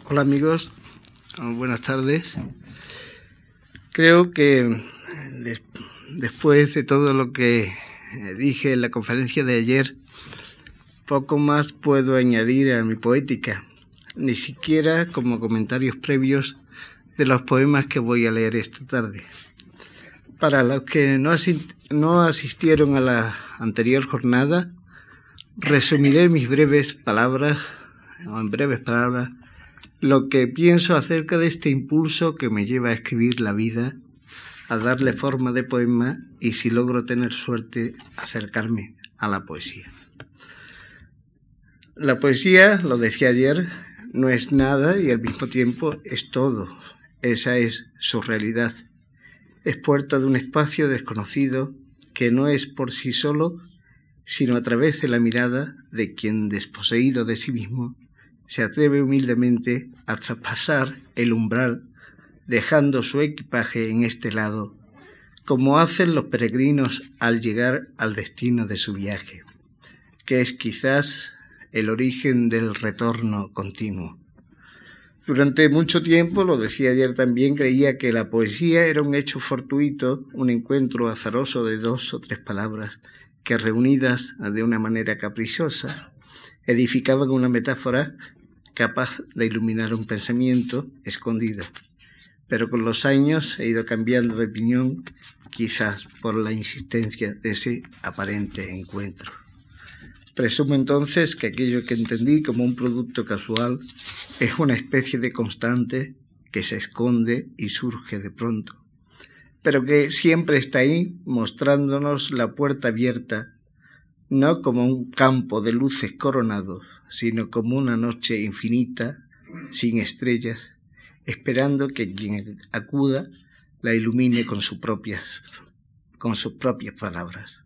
Hola amigos, buenas tardes. Creo que después de todo lo que dije en la conferencia de ayer, poco más puedo añadir a mi poética, ni siquiera como comentarios previos de los poemas que voy a leer esta tarde. Para los que no asistieron a la anterior jornada, resumiré en breves palabras, lo que pienso acerca de este impulso que me lleva a escribir la vida, a darle forma de poema y, si logro tener suerte, acercarme a la poesía. La poesía, lo decía ayer, no es nada y al mismo tiempo es todo. Esa es su realidad. Es puerta de un espacio desconocido que no es por sí solo, sino a través de la mirada de quien, desposeído de sí mismo, se atreve humildemente a traspasar el umbral, dejando su equipaje en este lado, como hacen los peregrinos al llegar al destino de su viaje, que es quizás el origen del retorno continuo. Durante mucho tiempo, lo decía ayer también, creía que la poesía era un hecho fortuito, un encuentro azaroso de 2 o 3 palabras que, reunidas de una manera caprichosa, edificaban una metáfora capaz de iluminar un pensamiento escondido. Pero con los años he ido cambiando de opinión, quizás por la insistencia de ese aparente encuentro. Presumo entonces que aquello que entendí como un producto casual es una especie de constante que se esconde y surge de pronto, pero que siempre está ahí mostrándonos la puerta abierta, no como un campo de luces coronados, sino como una noche infinita, sin estrellas, esperando que quien acuda la ilumine con sus propias palabras.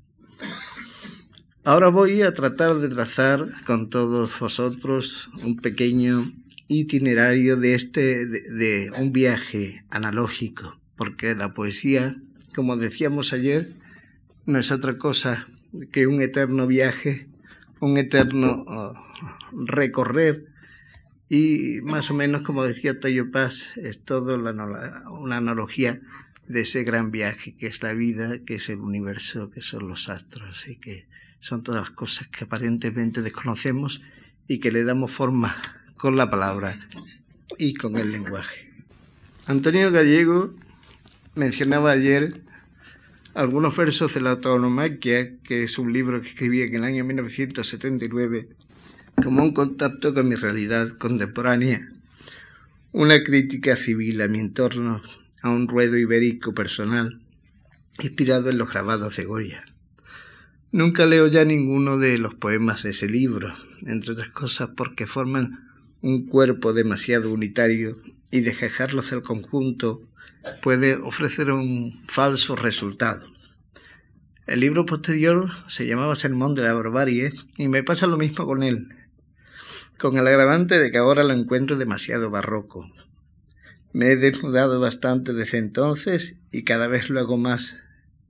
Ahora voy a tratar de trazar con todos vosotros un pequeño itinerario de un viaje analógico, porque la poesía, como decíamos ayer, no es otra cosa que un eterno viaje, un eterno recorrer, y más o menos, como decía Toyo Paz, es todo una analogía de ese gran viaje que es la vida, que es el universo, que son los astros y que son todas las cosas que aparentemente desconocemos y que le damos forma con la palabra y con el lenguaje. Antonio Gallego mencionaba ayer algunos versos de la Tauromaquia, que es un libro que escribí en el año 1979, como un contacto con mi realidad contemporánea, una crítica civil a mi entorno, a un ruedo ibérico personal, inspirado en los grabados de Goya. Nunca leo ya ninguno de los poemas de ese libro, entre otras cosas porque forman un cuerpo demasiado unitario y desgajarlos del conjunto puede ofrecer un falso resultado. El libro posterior se llamaba Sermón de la Barbarie y me pasa lo mismo con él, con el agravante de que ahora lo encuentro demasiado barroco. Me he desnudado bastante desde entonces y cada vez lo hago más.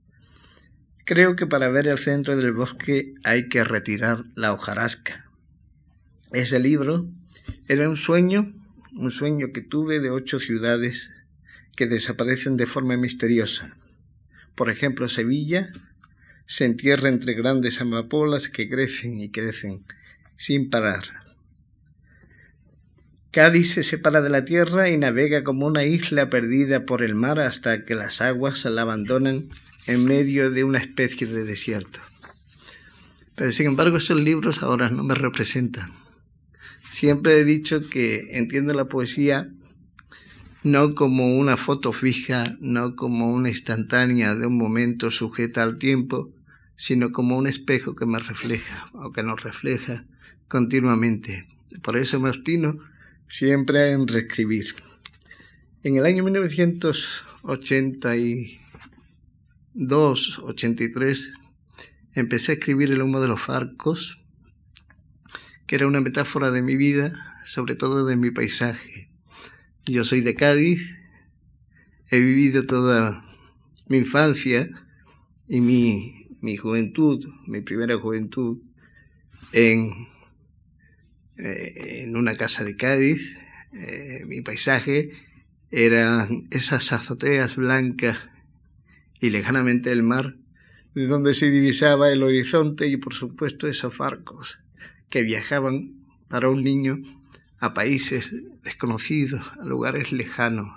Creo que para ver el centro del bosque hay que retirar la hojarasca. Ese libro era un sueño que tuve de 8 ciudades que desaparecen de forma misteriosa. Por ejemplo, Sevilla se entierra entre grandes amapolas que crecen y crecen sin parar. Cádiz se separa de la tierra y navega como una isla perdida por el mar hasta que las aguas la abandonan en medio de una especie de desierto. Pero sin embargo esos libros ahora no me representan. Siempre he dicho que entiendo la poesía no como una foto fija, no como una instantánea de un momento sujeta al tiempo, sino como un espejo que me refleja o que nos refleja continuamente. Por eso me obstino siempre en reescribir. En el año 1982-83 empecé a escribir El humo de los farcos, que era una metáfora de mi vida, sobre todo de mi paisaje. Yo soy de Cádiz, he vivido toda mi infancia y mi juventud, mi primera juventud, en una casa de Cádiz, mi paisaje eran esas azoteas blancas y lejanamente el mar, de donde se divisaba el horizonte y por supuesto esos barcos que viajaban para un niño a países desconocidos, a lugares lejanos.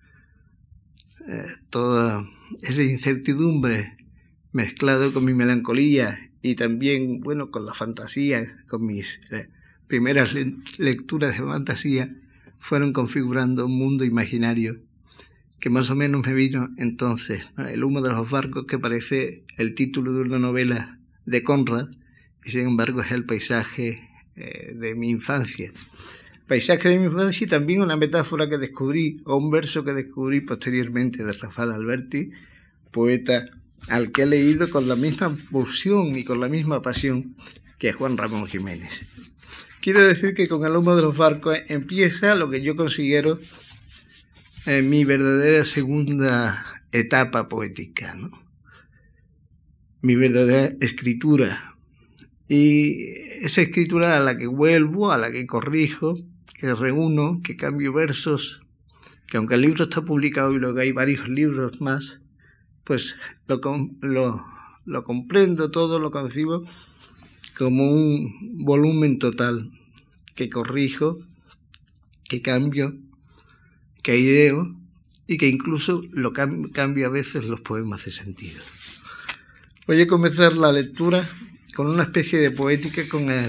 Toda esa incertidumbre mezclado con mi melancolía y también, bueno, con la fantasía, con mis primeras lecturas de fantasía, fueron configurando un mundo imaginario que más o menos me vino entonces, ¿no? El humo de los barcos, que parece el título de una novela de Conrad, y sin embargo es el paisaje de mi infancia. Paisaje de mi infancia y también una metáfora que descubrí, o un verso que descubrí posteriormente de Rafael Alberti, poeta al que he leído con la misma pulsión y con la misma pasión que Juan Ramón Jiménez. Quiero decir que con el humo de los barcos empieza lo que yo considero mi verdadera segunda etapa poética, ¿no? Mi verdadera escritura. Y esa escritura a la que vuelvo, a la que corrijo, que reúno, que cambio versos, que aunque el libro está publicado y luego hay varios libros más, pues lo comprendo todo, lo concibo como un volumen total que corrijo, que cambio, que aireo y que incluso lo cambio a veces los poemas de sentido. Voy a comenzar la lectura con una especie de poética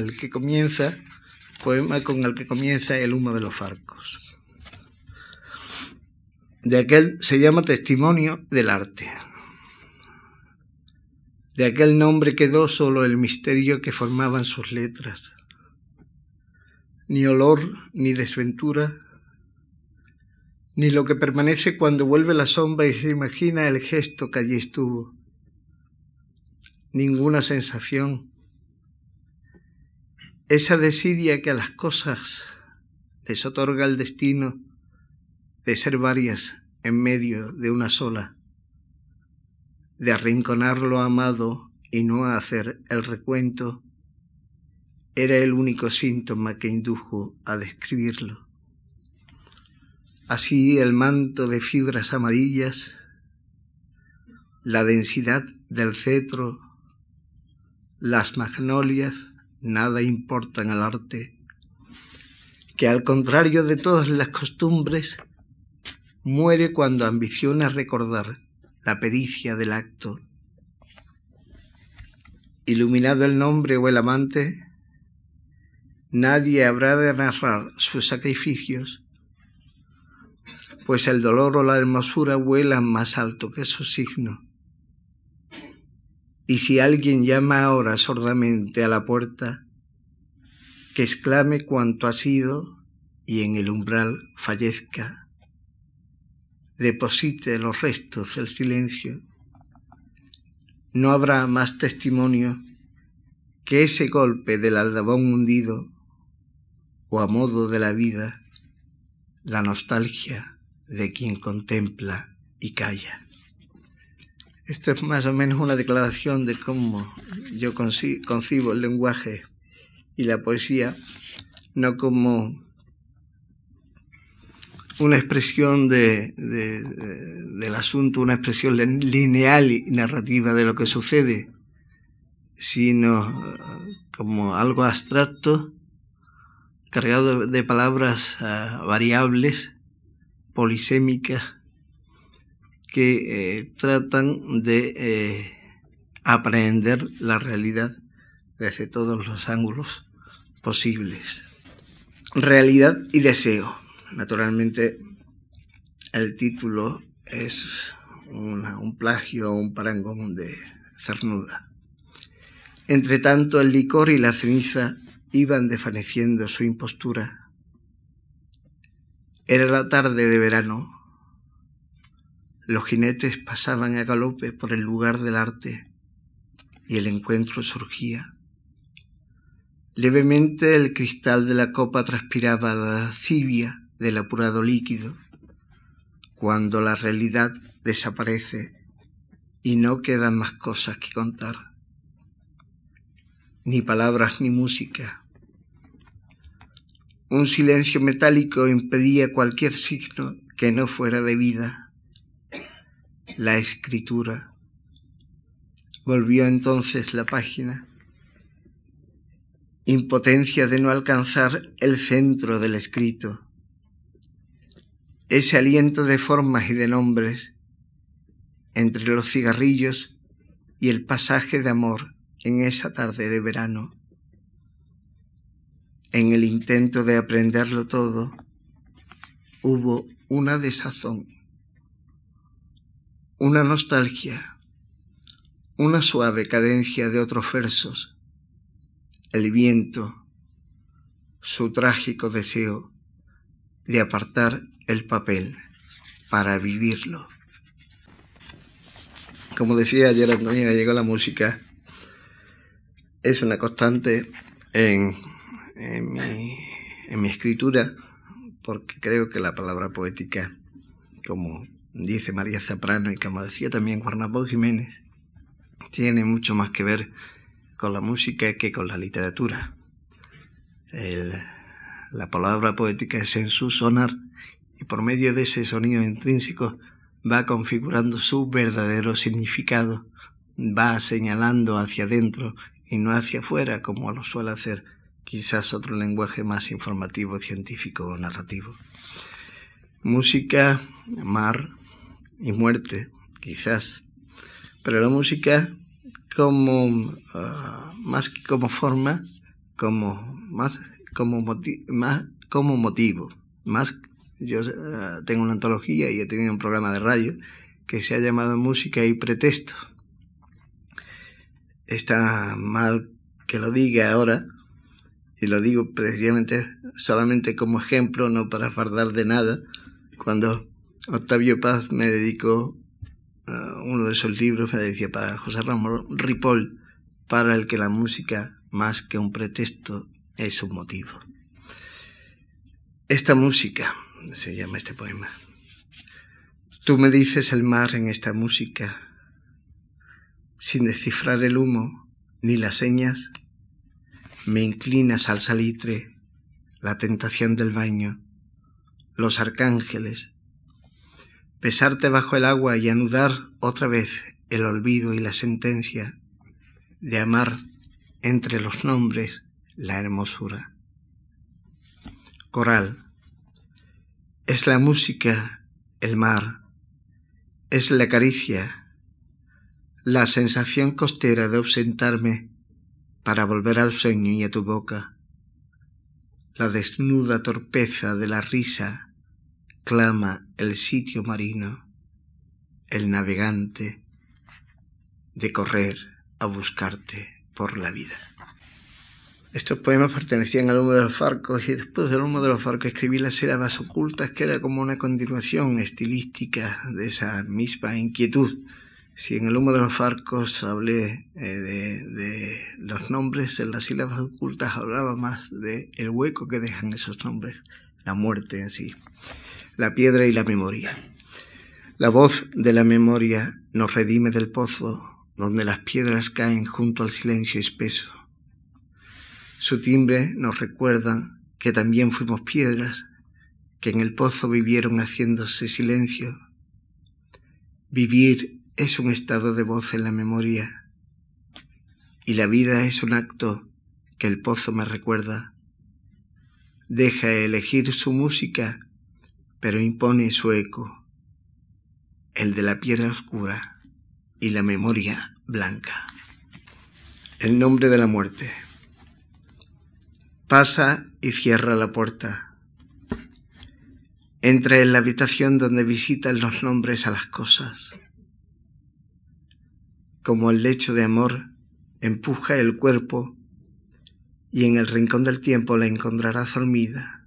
poema con el que comienza El humo de los barcos. De aquel se llama Testimonio del arte. De aquel nombre quedó solo el misterio que formaban sus letras. Ni olor, ni desventura, ni lo que permanece cuando vuelve la sombra y se imagina el gesto que allí estuvo. Ninguna sensación. Esa desidia que a las cosas les otorga el destino de ser varias en medio de una sola, de arrinconar lo amado y no hacer el recuento, era el único síntoma que indujo a describirlo. Así el manto de fibras amarillas, la densidad del cetro, las magnolias, nada importan al arte, que al contrario de todas las costumbres, muere cuando ambiciona recordar la pericia del acto. Iluminado el nombre o el amante, nadie habrá de narrar sus sacrificios, pues el dolor o la hermosura vuelan más alto que su signo. Y si alguien llama ahora sordamente a la puerta, que exclame cuanto ha sido y en el umbral fallezca, deposite los restos del silencio. No habrá más testimonio que ese golpe del aldabón hundido, o a modo de la vida, la nostalgia de quien contempla y calla. Esto es más o menos una declaración de cómo yo concibo el lenguaje y la poesía, no como una expresión del asunto, una expresión lineal y narrativa de lo que sucede, sino como algo abstracto, cargado de palabras variables, polisémicas, que tratan de aprehender la realidad desde todos los ángulos posibles. Realidad y deseo. Naturalmente, el título es un plagio o un parangón de Cernuda. Entre tanto, el licor y la ceniza iban desvaneciendo su impostura. Era la tarde de verano. Los jinetes pasaban a galope por el lugar del arte y el encuentro surgía. Levemente el cristal de la copa transpiraba la lascivia del apurado líquido, cuando la realidad desaparece y no quedan más cosas que contar, ni palabras ni música. Un silencio metálico impedía cualquier signo que no fuera de vida. La escritura. Volvió entonces la página. Impotencia de no alcanzar el centro del escrito. Ese aliento de formas y de nombres entre los cigarrillos y el pasaje de amor en esa tarde de verano. En el intento de aprenderlo todo, hubo una desazón, una nostalgia, una suave cadencia de otros versos, el viento, su trágico deseo de apartar el papel para vivirlo. Como decía ayer Antonio Gallego, la música es una constante en mi escritura, porque creo que la palabra poética, como dice María Zaprano y como decía también Juan Ramón Jiménez, tiene mucho más que ver con la música que con la literatura. La palabra poética es en su sonar, y por medio de ese sonido intrínseco va configurando su verdadero significado, va señalando hacia adentro y no hacia afuera, como lo suele hacer quizás otro lenguaje más informativo, científico o narrativo. Música, mar y muerte, quizás, pero la música como más que como forma, como motivo. Yo tengo una antología y he tenido un programa de radio que se ha llamado Música y Pretexto. Está mal que lo diga ahora, y lo digo precisamente solamente como ejemplo, no para fardar de nada. Cuando Octavio Paz me dedicó uno de esos libros, me decía, para José Ramón Ripoll, para el que la música, más que un pretexto, es un motivo. Esta música, se llama este poema. Tú me dices el mar en esta música, sin descifrar el humo ni las señas, me inclinas al salitre, la tentación del baño, los arcángeles, besarte bajo el agua y anudar otra vez el olvido y la sentencia de amar entre los nombres la hermosura. Coral. Es la música, el mar, es la caricia, la sensación costera de ausentarme para volver al sueño y a tu boca. La desnuda torpeza de la risa clama el sitio marino, el navegante de correr a buscarte por la vida. Estos poemas pertenecían al Humo de los Farcos, y después del Humo de los Farcos escribí Las sílabas ocultas, que era como una continuación estilística de esa misma inquietud. Si en el Humo de los Farcos hablé de los nombres, en Las sílabas ocultas hablaba más de el hueco que dejan esos nombres, la muerte en sí, la piedra y la memoria. La voz de la memoria nos redime del pozo donde las piedras caen junto al silencio espeso. Su timbre nos recuerda que también fuimos piedras, que en el pozo vivieron haciéndose silencio. Vivir es un estado de voz en la memoria, y la vida es un acto que el pozo me recuerda. Deja elegir su música, pero impone su eco, el de la piedra oscura y la memoria blanca. El nombre de la muerte. Pasa y cierra la puerta. Entra en la habitación donde visitan los nombres a las cosas. Como el lecho de amor, empuja el cuerpo y en el rincón del tiempo la encontrarás dormida.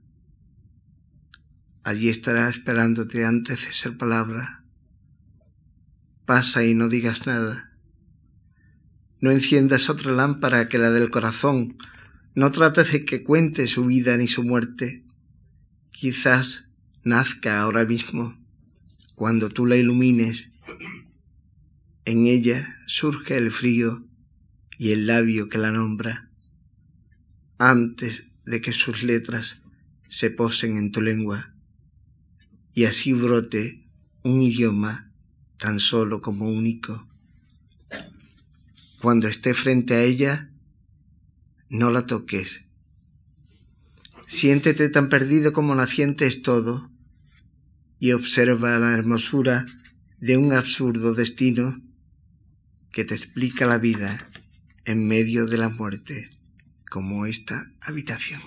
Allí estará esperándote antes de ser palabra. Pasa y no digas nada. No enciendas otra lámpara que la del corazón. No trates de que cuente su vida ni su muerte. Quizás nazca ahora mismo, cuando tú la ilumines. En ella surge el frío y el labio que la nombra, antes de que sus letras se posen en tu lengua y así brote un idioma tan solo como único. Cuando esté frente a ella, no la toques. Siéntete tan perdido como la sientes todo y observa la hermosura de un absurdo destino que te explica la vida en medio de la muerte, como esta habitación.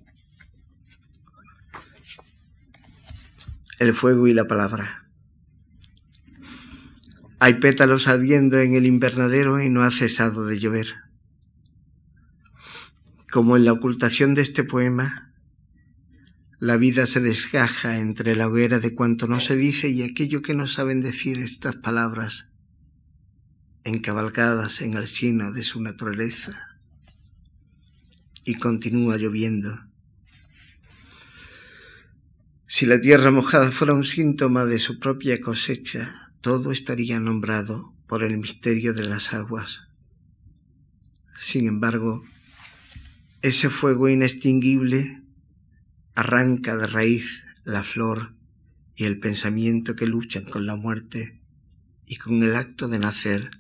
El fuego y la palabra. Hay pétalos ardiendo en el invernadero y no ha cesado de llover. Como en la ocultación de este poema, la vida se desgaja entre la hoguera de cuanto no se dice y aquello que no saben decir estas palabras, encabalgadas en el seno de su naturaleza. Y continúa lloviendo. Si la tierra mojada fuera un síntoma de su propia cosecha, todo estaría nombrado por el misterio de las aguas. Sin embargo, ese fuego inextinguible arranca de raíz la flor y el pensamiento que luchan con la muerte y con el acto de nacer.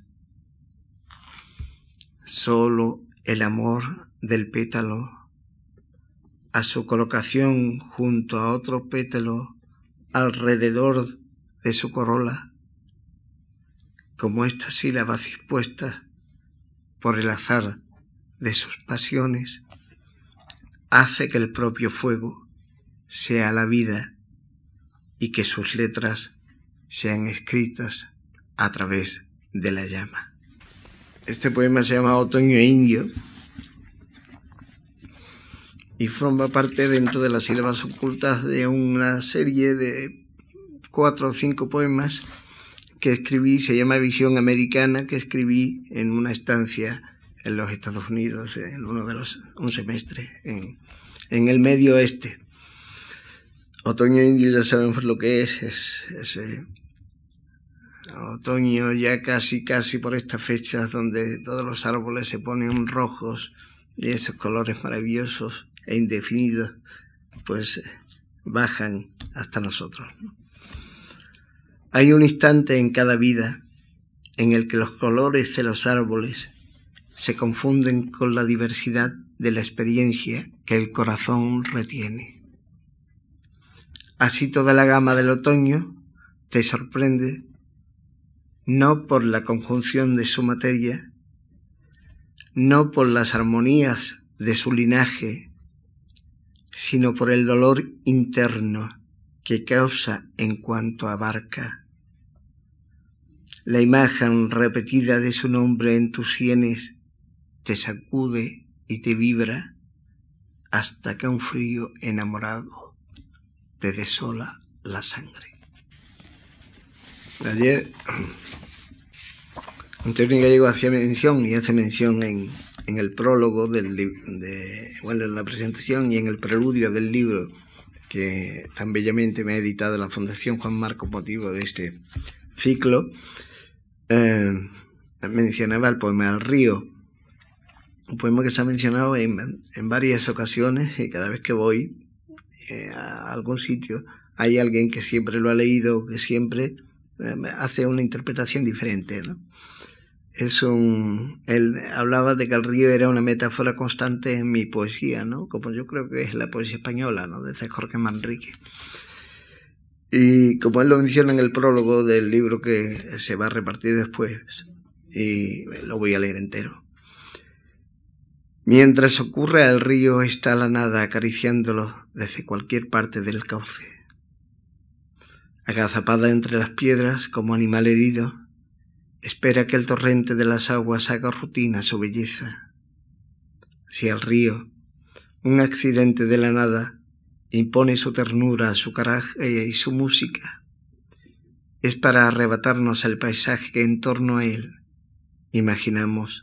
Solo el amor del pétalo a su colocación junto a otro pétalo alrededor de su corola, como estas sílabas dispuestas por el azar de sus pasiones, hace que el propio fuego sea la vida y que sus letras sean escritas a través de la llama. Este poema se llama Otoño Indio y forma parte dentro de las sílabas ocultas de una serie de 4 o 5 poemas que escribí, se llama Visión Americana, que escribí en una estancia en los Estados Unidos, en un semestre, en el medio oeste. Otoño Indio ya saben lo que es otoño ya casi por estas fechas donde todos los árboles se ponen rojos y esos colores maravillosos e indefinidos pues bajan hasta nosotros, ¿no? Hay un instante en cada vida en el que los colores de los árboles se confunden con la diversidad de la experiencia que el corazón retiene. Así toda la gama del otoño te sorprende, no por la conjunción de su materia, no por las armonías de su linaje, sino por el dolor interno que causa en cuanto abarca. La imagen repetida de su nombre en tus sienes te sacude y te vibra hasta que un frío enamorado te desola la sangre. Ayer Antonio Gallego hacía mención y hace mención en el prólogo en la presentación y en el preludio del libro que tan bellamente me ha editado la Fundación Juan Marcos motivo de este ciclo. Mencionaba el poema El río, un poema que se ha mencionado en varias ocasiones y cada vez que voy a algún sitio hay alguien que siempre lo ha leído, que siempre hace una interpretación diferente, ¿no? Él hablaba de que el río era una metáfora constante en mi poesía, ¿no? Como yo creo que es la poesía española, ¿no? Desde Jorge Manrique. Y como él lo menciona en el prólogo del libro que se va a repartir después, y lo voy a leer entero. Mientras ocurre al río está la nada acariciándolo desde cualquier parte del cauce. Agazapada entre las piedras como animal herido, espera que el torrente de las aguas haga rutina su belleza. Si el río, un accidente de la nada, impone su ternura, su coraje y su música, es para arrebatarnos el paisaje que en torno a él imaginamos.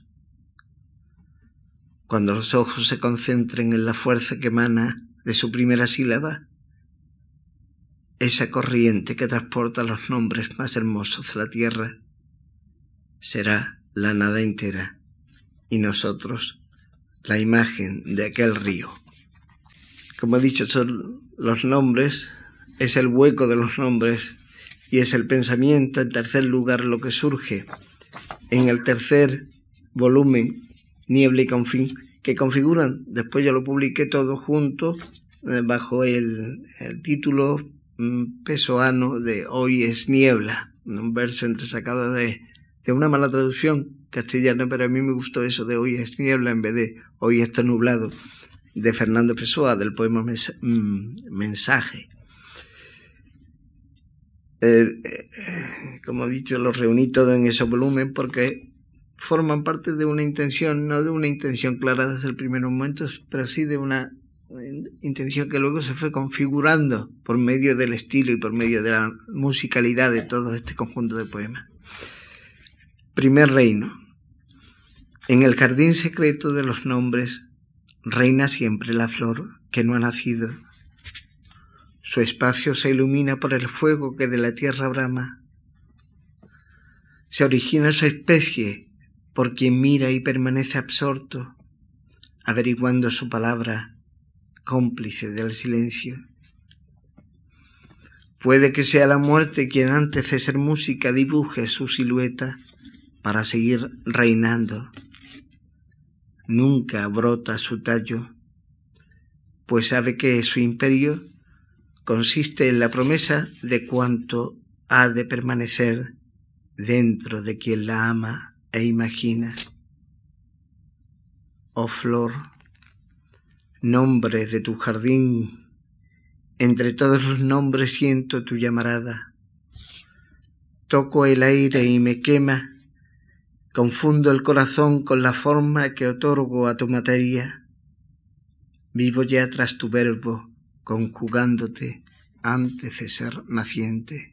Cuando los ojos se concentren en la fuerza que emana de su primera sílaba, esa corriente que transporta los nombres más hermosos de la tierra será la nada entera y nosotros la imagen de aquel río. Como he dicho, son los nombres, es el hueco de los nombres y es el pensamiento, en tercer lugar, lo que surge en el tercer volumen, Niebla y Confín, que configuran, después yo lo publiqué todo junto, bajo el título pesoano de Hoy es niebla, un verso entresacado de una mala traducción castellana, pero a mí me gustó eso de Hoy es niebla en vez de Hoy está nublado, de Fernando Pessoa, del poema Mensaje. Como he dicho, lo reuní todo en ese volumen porque forman parte de una intención, no de una intención clara desde el primer momento, pero sí de una intención que luego se fue configurando por medio del estilo y por medio de la musicalidad de todo este conjunto de poemas. Primer reino. En el jardín secreto de los nombres reina siempre la flor que no ha nacido. Su espacio se ilumina por el fuego que de la tierra brama. Se origina su especie por quien mira y permanece absorto, averiguando su palabra, cómplice del silencio. Puede que sea la muerte quien antes de ser música dibuje su silueta para seguir reinando. Nunca brota su tallo, pues sabe que su imperio consiste en la promesa de cuanto ha de permanecer dentro de quien la ama e imagina. Oh flor, nombre de tu jardín, entre todos los nombres siento tu llamarada. Toco el aire y me quema, confundo el corazón con la forma que otorgo a tu materia. Vivo ya tras tu verbo, conjugándote antes de ser naciente.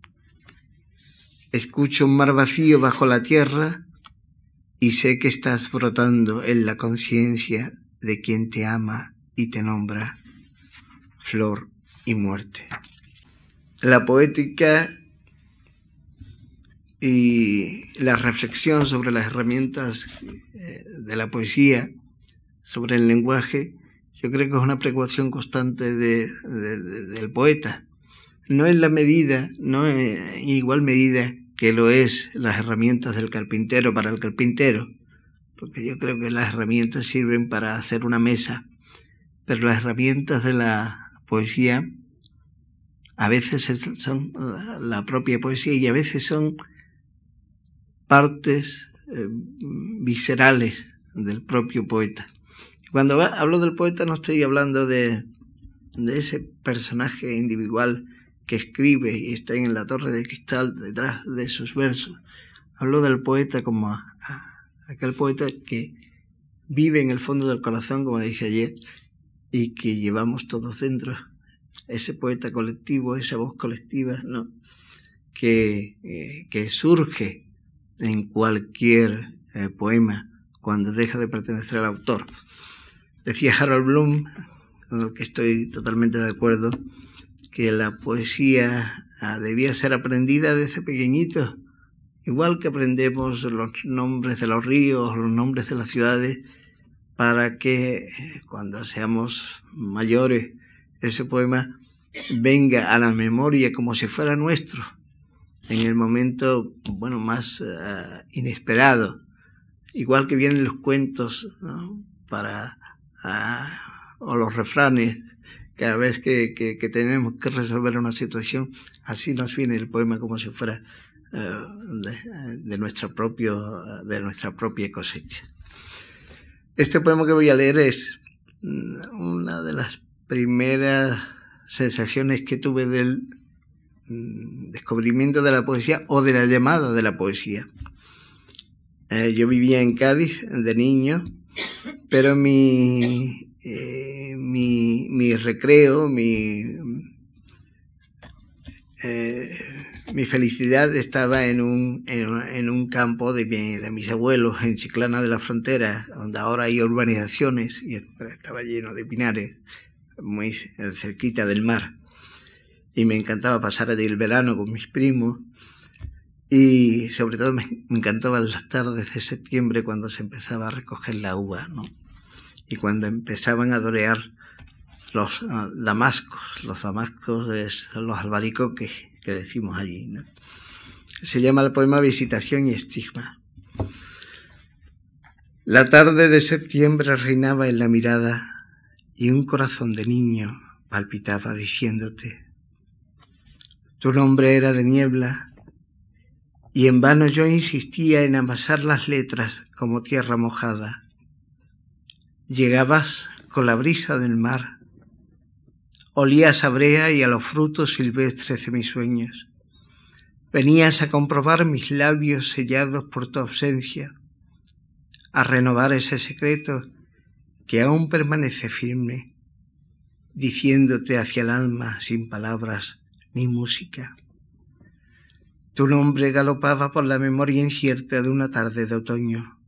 Escucho un mar vacío bajo la tierra y sé que estás brotando en la conciencia de quien te ama y te nombra, flor y muerte. La poética y la reflexión sobre las herramientas de la poesía, sobre el lenguaje, yo creo que es una preocupación constante del poeta. No en la medida, no en igual medida que lo es las herramientas del carpintero para el carpintero, porque yo creo que las herramientas sirven para hacer una mesa, pero las herramientas de la poesía a veces son la propia poesía y a veces son partes viscerales del propio poeta. Cuando hablo del poeta no estoy hablando de ese personaje individual que escribe y está en la torre de cristal detrás de sus versos. Hablo del poeta como aquel poeta que vive en el fondo del corazón, como dije ayer, y que llevamos todos dentro. Ese poeta colectivo, esa voz colectiva, ¿no? que surge en cualquier poema cuando deja de pertenecer al autor. Decía Harold Bloom, con el que estoy totalmente de acuerdo, que la poesía debía ser aprendida desde pequeñitos, igual que aprendemos los nombres de los ríos, los nombres de las ciudades, para que cuando seamos mayores ese poema venga a la memoria como si fuera nuestro, en el momento más inesperado, igual que vienen los cuentos, ¿no? O los refranes. Cada vez que tenemos que resolver una situación, así nos viene el poema como si fuera de nuestra propia cosecha. Este poema que voy a leer es una de las primeras sensaciones que tuve del descubrimiento de la poesía o de la llamada de la poesía. Yo vivía en Cádiz de niño, pero mi recreo, mi felicidad estaba en un campo de mis abuelos en Chiclana de la Frontera, donde ahora hay urbanizaciones y estaba lleno de pinares, muy cerquita del mar. Y me encantaba pasar allí el verano con mis primos. Y sobre todo me encantaban las tardes de septiembre cuando se empezaba a recoger la uva, ¿no? Y cuando empezaban a dorear los damascos. Los damascos son los albaricoques que decimos allí, ¿no? Se llama el poema Visitación y Estigma. La tarde de septiembre reinaba en la mirada y un corazón de niño palpitaba diciéndote. Tu nombre era de niebla y en vano yo insistía en amasar las letras como tierra mojada. Llegabas con la brisa del mar, olías a brea y a los frutos silvestres de mis sueños. Venías a comprobar mis labios sellados por tu ausencia, a renovar ese secreto que aún permanece firme, diciéndote hacia el alma sin palabras ni música. Tu nombre galopaba por la memoria incierta de una tarde de otoño.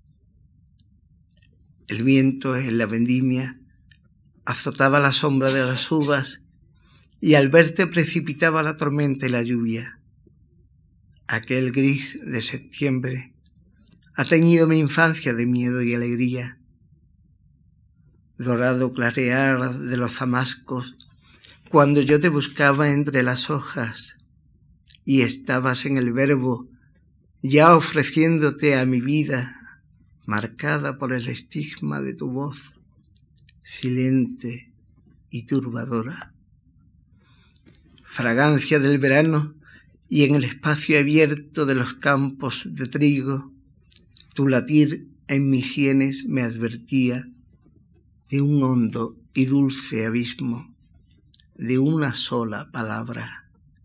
El viento en la vendimia azotaba la sombra de las uvas y al verte precipitaba la tormenta y la lluvia. Aquel gris de septiembre ha teñido mi infancia de miedo y alegría. Dorado clarear de los damascos, cuando yo te buscaba entre las hojas y estabas en el verbo, ya ofreciéndote a mi vida, marcada por el estigma de tu voz, silente y turbadora. Fragancia del verano y en el espacio abierto de los campos de trigo, tu latir en mis sienes me advertía de un hondo y dulce abismo, de una sola palabra.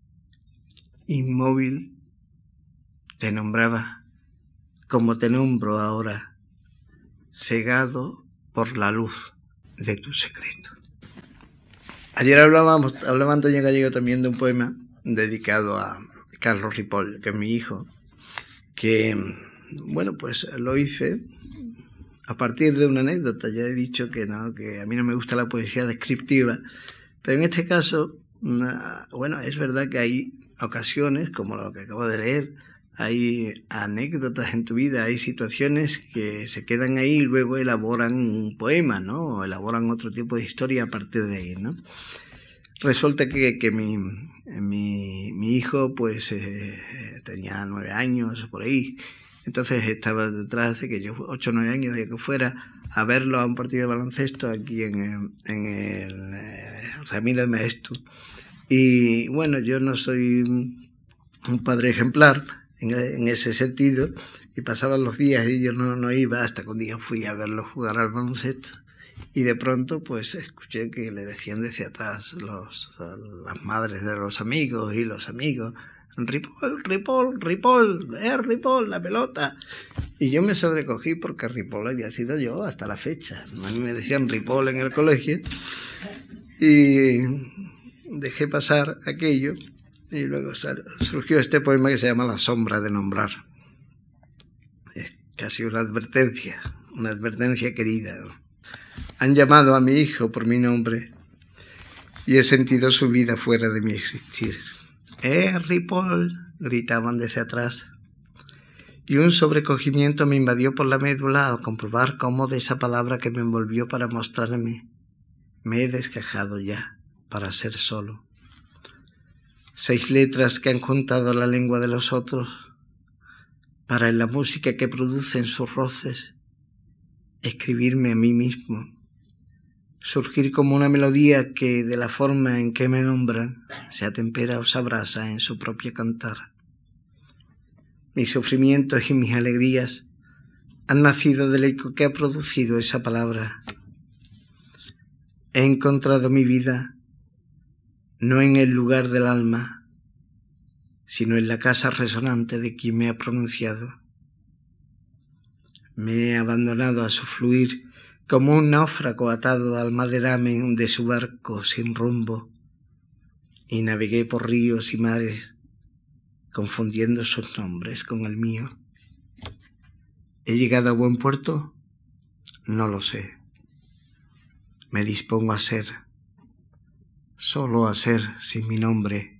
Inmóvil te nombraba como te nombro ahora, cegado por la luz de tu secreto. Ayer hablaba Antonio Gallego también de un poema dedicado a Carlos Ripoll, que es mi hijo, que, bueno, pues lo hice a partir de una anécdota. Ya he dicho que no, que a mí no me gusta la poesía descriptiva, pero en este caso, bueno, es verdad que hay ocasiones, como lo que acabo de leer, hay anécdotas en tu vida, hay situaciones que se quedan ahí y luego elaboran un poema, ¿no? O elaboran otro tipo de historia a partir de ahí, ¿no? Resulta que mi hijo, pues, tenía 9 años, por ahí. Entonces estaba detrás de que yo, 8 o 9 años, de que fuera a verlo a un partido de baloncesto aquí en el Ramiro de Maeztu. Y bueno, yo no soy un padre ejemplar en ese sentido, y pasaban los días y yo no iba, hasta que un día fui a verlo jugar al baloncesto. Y de pronto, pues, escuché que le decían desde atrás las madres de los amigos y los amigos, Ripoll, Ripoll, la pelota. Y yo me sobrecogí porque Ripoll había sido yo hasta la fecha. A mí me decían Ripoll en el colegio y dejé pasar aquello y luego surgió este poema que se llama La sombra de nombrar. Es casi una advertencia querida. Han llamado a mi hijo por mi nombre y he sentido su vida fuera de mi existir. Ripoll, gritaban desde atrás, y un sobrecogimiento me invadió por la médula al comprobar cómo de esa palabra que me envolvió para mostrarme, me he desgajado ya para ser solo. 6 letras que han juntado la lengua de los otros para en la música que producen sus roces escribirme a mí mismo, surgir como una melodía que de la forma en que me nombran se atempera o se abrasa en su propio cantar. Mis sufrimientos y mis alegrías han nacido del eco que ha producido esa palabra. He encontrado mi vida no en el lugar del alma, sino en la casa resonante de quien me ha pronunciado. Me he abandonado a su fluir como un náufrago atado al maderamen de su barco sin rumbo, y navegué por ríos y mares, confundiendo sus nombres con el mío. ¿He llegado a buen puerto? No lo sé. Me dispongo a ser, solo a ser sin mi nombre.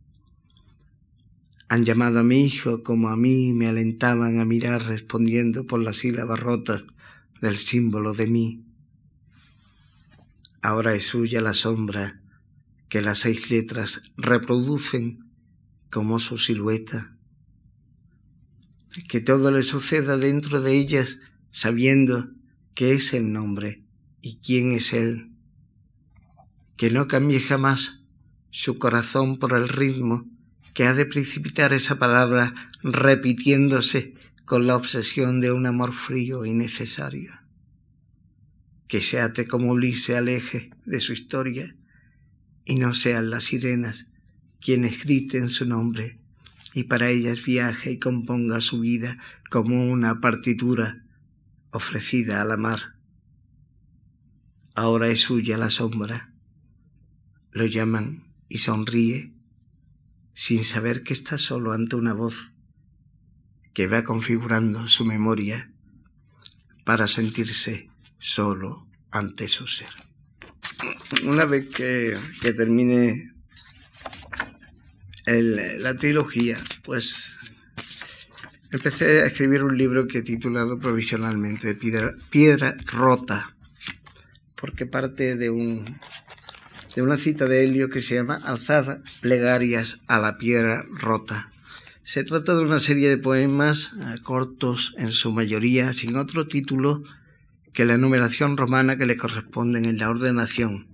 Han llamado a mi hijo como a mí me alentaban a mirar respondiendo por las sílabas rotas del símbolo de mí. Ahora es suya la sombra que las 6 letras reproducen como su silueta. Que todo le suceda dentro de ellas sabiendo qué es el nombre y quién es él. Que no cambie jamás su corazón por el ritmo que ha de precipitar esa palabra repitiéndose con la obsesión de un amor frío y necesario. Que se ate como Ulises al eje de su historia y no sean las sirenas quienes griten su nombre y para ellas viaje y componga su vida como una partitura ofrecida a la mar. Ahora es suya la sombra, lo llaman y sonríe sin saber que está solo ante una voz que va configurando su memoria para sentirse solo ante su ser. Una vez que termine la trilogía, pues empecé a escribir un libro que he titulado provisionalmente Piedra Rota, porque parte de una cita de Helio que se llama Alzad plegarias a la piedra rota. Se trata de una serie de poemas cortos en su mayoría, sin otro título que la numeración romana que le corresponden en la ordenación.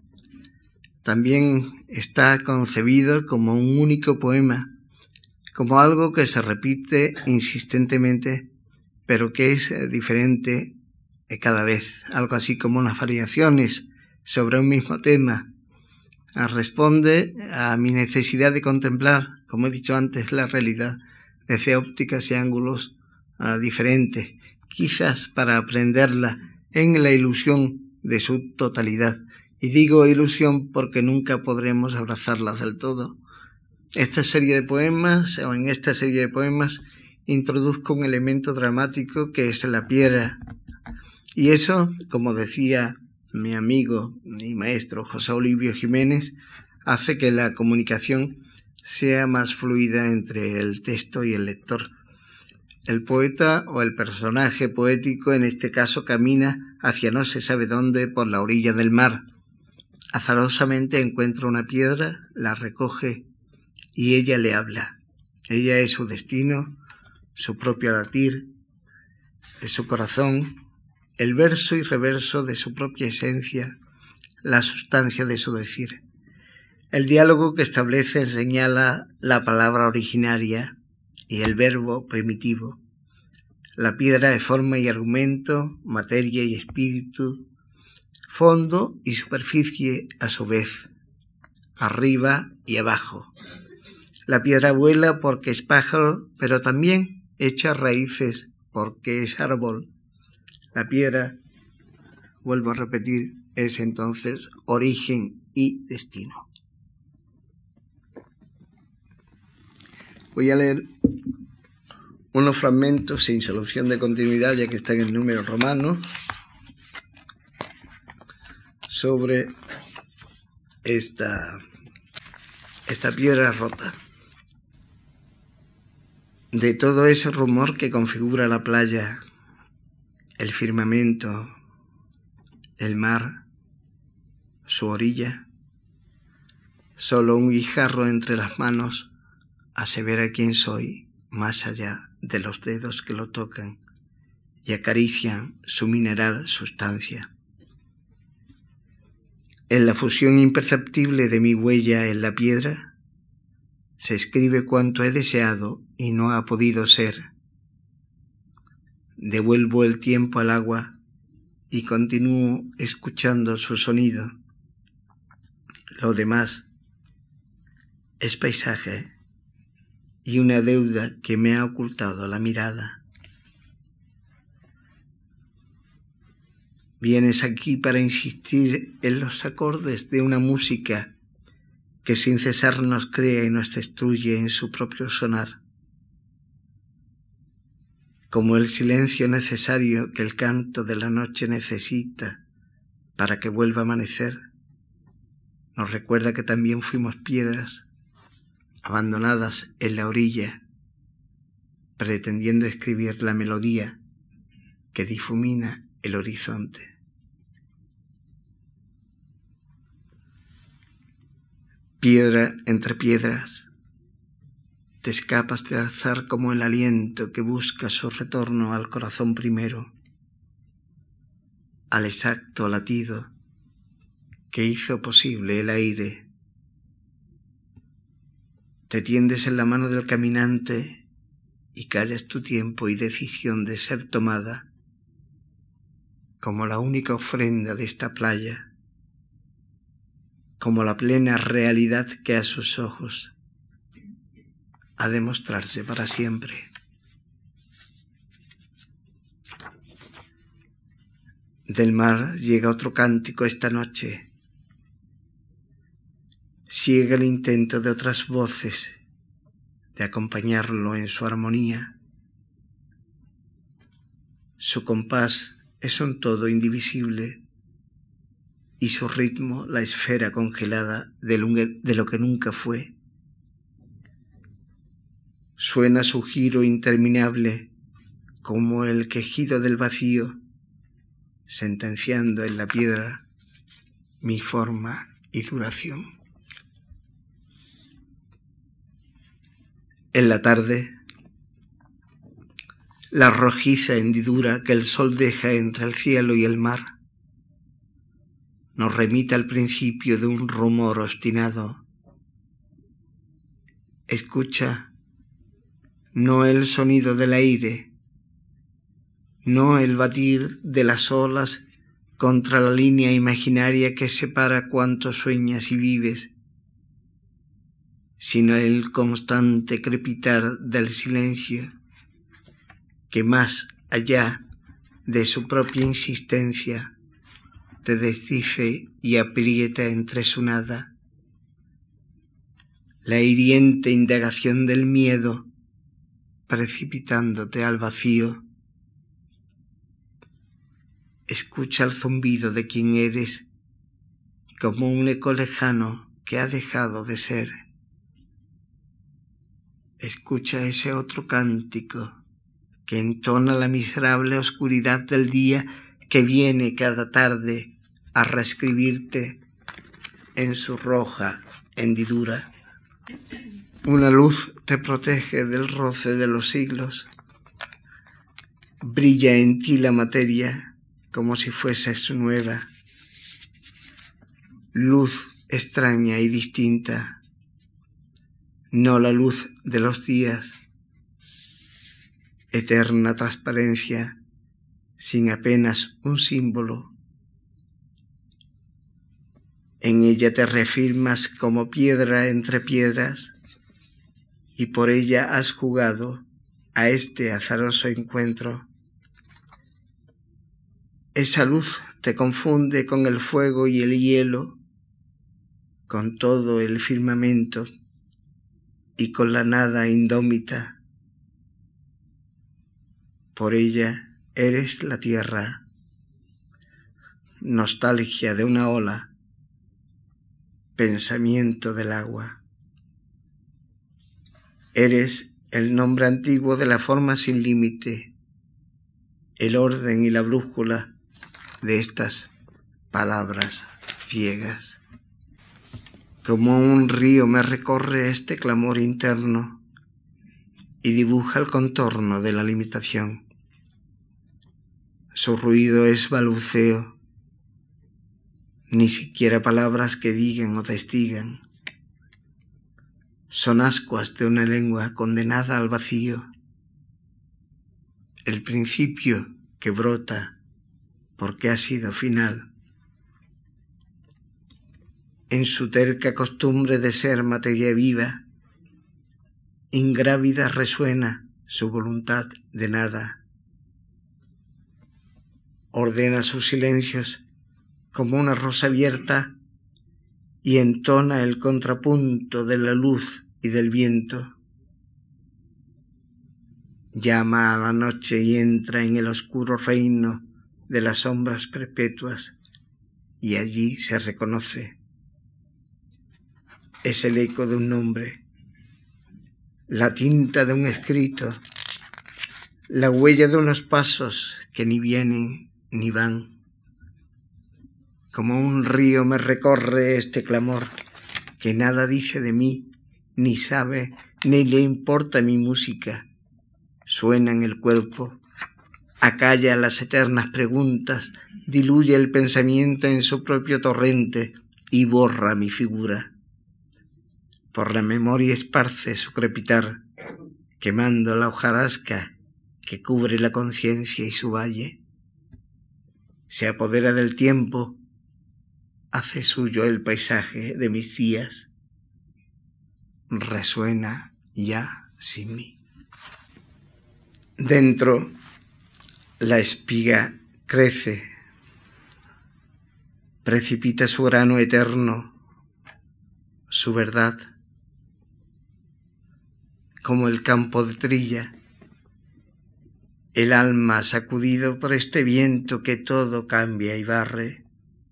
También está concebido como un único poema, como algo que se repite insistentemente, pero que es diferente cada vez, algo así como unas variaciones sobre un mismo tema. Responde a mi necesidad de contemplar, como he dicho antes, la realidad desde ópticas y ángulos diferentes, quizás para aprenderla en la ilusión de su totalidad. Y digo ilusión porque nunca podremos abrazarla del todo. En esta serie de poemas introduzco un elemento dramático que es la piedra. Y eso, como decía mi amigo y maestro José Olivio Jiménez, hace que la comunicación sea más fluida entre el texto y el lector. El poeta o el personaje poético en este caso camina hacia no se sabe dónde por la orilla del mar. Azarosamente encuentra una piedra, la recoge y ella le habla. Ella es su destino, su propio latir, su corazón, el verso y reverso de su propia esencia, la sustancia de su decir. El diálogo que establece señala la palabra originaria y el verbo primitivo. La piedra de forma y argumento, materia y espíritu, fondo y superficie a su vez, arriba y abajo. La piedra vuela porque es pájaro, pero también echa raíces porque es árbol. La piedra, vuelvo a repetir, es entonces origen y destino. Voy a leer unos fragmentos sin solución de continuidad, ya que está en el número romano, sobre esta piedra rota. De todo ese rumor que configura la playa, el firmamento, el mar, su orilla, solo un guijarro entre las manos asevera quién soy más allá de los dedos que lo tocan y acarician su mineral sustancia. En la fusión imperceptible de mi huella en la piedra se escribe cuanto he deseado y no ha podido ser. Devuelvo el tiempo al agua y continúo escuchando su sonido. Lo demás es paisaje y una deuda que me ha ocultado la mirada. Vienes aquí para insistir en los acordes de una música que sin cesar nos crea y nos destruye en su propio sonar. Como el silencio necesario que el canto de la noche necesita para que vuelva a amanecer, nos recuerda que también fuimos piedras abandonadas en la orilla, pretendiendo escribir la melodía que difumina el horizonte. Piedra entre piedras, te escapas del azar como el aliento que busca su retorno al corazón primero, al exacto latido que hizo posible el aire. Te tiendes en la mano del caminante y callas tu tiempo y decisión de ser tomada como la única ofrenda de esta playa, como la plena realidad que a sus ojos ha de mostrarse para siempre. Del mar llega otro cántico esta noche. Sigue el intento de otras voces de acompañarlo en su armonía. Su compás es un todo indivisible y su ritmo la esfera congelada de lo que nunca fue. Suena su giro interminable como el quejido del vacío, sentenciando en la piedra mi forma y duración. En la tarde, la rojiza hendidura que el sol deja entre el cielo y el mar nos remite al principio de un rumor obstinado. Escucha, no el sonido del aire, no el batir de las olas contra la línea imaginaria que separa cuanto sueñas y vives, sino el constante crepitar del silencio que más allá de su propia insistencia te desdice y aprieta entre su nada. La hiriente indagación del miedo precipitándote al vacío. Escucha el zumbido de quien eres como un eco lejano que ha dejado de ser. Escucha ese otro cántico que entona la miserable oscuridad del día que viene cada tarde a reescribirte en su roja hendidura. Una luz te protege del roce de los siglos. Brilla en ti la materia como si fueses nueva. Luz extraña y distinta. No la luz de los días, eterna transparencia, sin apenas un símbolo. En ella te reafirmas como piedra entre piedras y por ella has jugado a este azaroso encuentro. Esa luz te confunde con el fuego y el hielo, con todo el firmamento y con la nada indómita. Por ella eres la tierra, nostalgia de una ola, pensamiento del agua. Eres el nombre antiguo de la forma sin límite, el orden y la brújula de estas palabras ciegas. Como un río me recorre este clamor interno y dibuja el contorno de la limitación. Su ruido es balbuceo, ni siquiera palabras que digan o testigan. Son ascuas de una lengua condenada al vacío. El principio que brota porque ha sido final. En su terca costumbre de ser materia viva, ingrávida resuena su voluntad de nada. Ordena sus silencios como una rosa abierta y entona el contrapunto de la luz y del viento. Llama a la noche y entra en el oscuro reino de las sombras perpetuas y allí se reconoce. Es el eco de un nombre, la tinta de un escrito, la huella de unos pasos que ni vienen ni van. Como un río me recorre este clamor que nada dice de mí, ni sabe, ni le importa mi música. Suena en el cuerpo, acalla las eternas preguntas, diluye el pensamiento en su propio torrente y borra mi figura. Por la memoria esparce su crepitar, quemando la hojarasca que cubre la conciencia y su valle. Se apodera del tiempo, hace suyo el paisaje de mis días, resuena ya sin mí. Dentro la espiga crece, precipita su grano eterno, su verdad, como el campo de trilla, el alma sacudido por este viento que todo cambia y barre,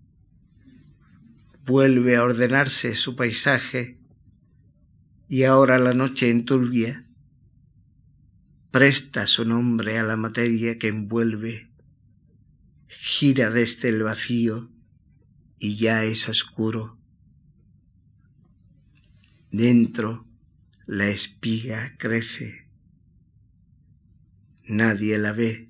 vuelve a ordenarse su paisaje y ahora la noche enturbia presta su nombre a la materia que envuelve, gira desde el vacío y ya es oscuro. Dentro la espiga crece, nadie la ve,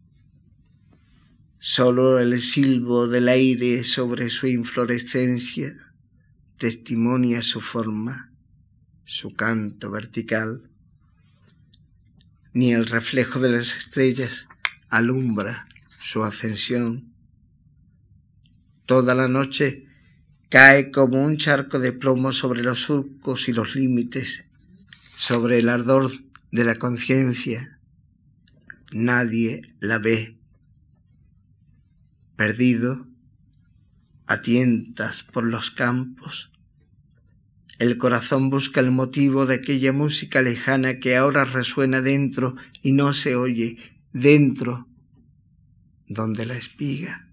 solo el silbo del aire sobre su inflorescencia testimonia su forma, su canto vertical. Ni el reflejo de las estrellas alumbra su ascensión. Toda la noche cae como un charco de plomo sobre los surcos y los límites, sobre el ardor de la conciencia. Nadie la ve. Perdido, a tientas por los campos, el corazón busca el motivo de aquella música lejana que ahora resuena dentro y no se oye, dentro, donde la espiga.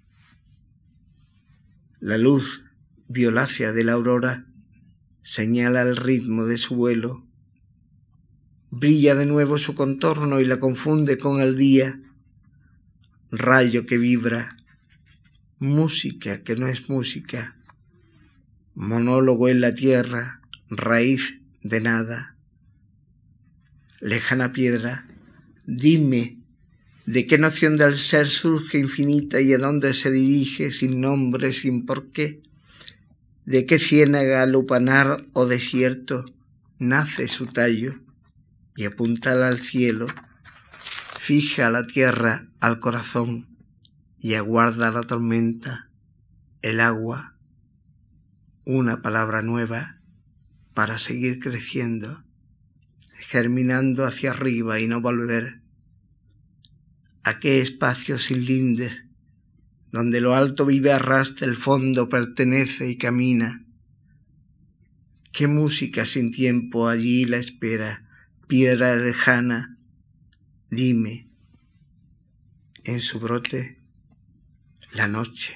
La luz violácea de la aurora señala el ritmo de su vuelo. Brilla de nuevo su contorno y la confunde con el día. Rayo que vibra, música que no es música. Monólogo en la tierra, raíz de nada. Lejana piedra, dime de qué noción del ser surge infinita y a dónde se dirige sin nombre, sin porqué. De qué ciénaga, lupanar o desierto nace su tallo y apuntala al cielo, fija la tierra al corazón y aguarda la tormenta, el agua. Una palabra nueva para seguir creciendo, germinando hacia arriba y no volver. ¿A qué espacio sin lindes, donde lo alto vive arrastra, el fondo pertenece y camina? ¿Qué música sin tiempo allí la espera, piedra lejana? Dime, en su brote, la noche.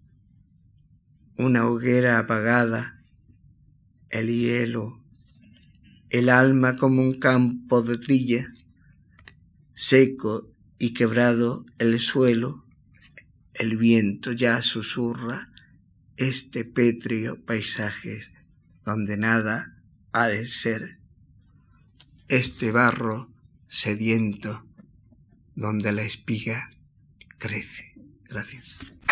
Una hoguera apagada, el hielo, el alma como un campo de trilla, seco y quebrado el suelo, el viento ya susurra este pétreo paisaje donde nada ha de ser, este barro sediento donde la espiga crece. Gracias.